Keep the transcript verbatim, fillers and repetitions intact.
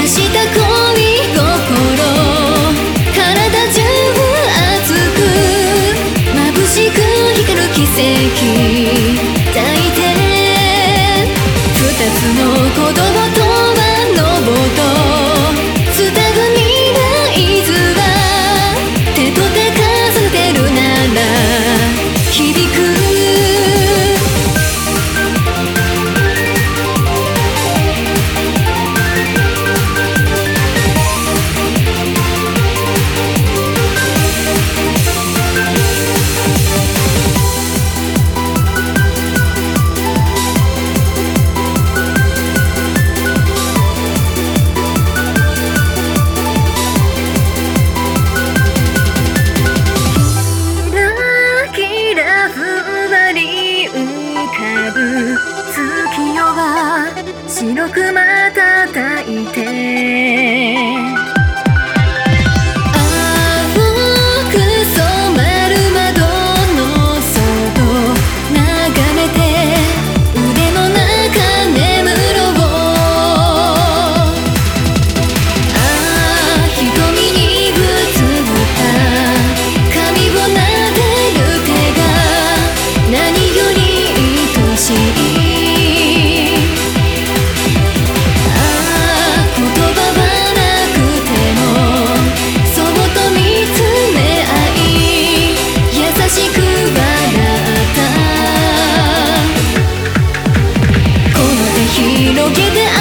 した恋心、体中熱く眩しく光る奇跡抱いて、二つの子供とはのぼとつなぐ未来図は手と手重ねてるなら響く。月夜は白く瞬いて、青く染まる窓の外眺めて腕の中眠ろう。ああ瞳にぶつった髪を撫でる手が何より愛しい。広げて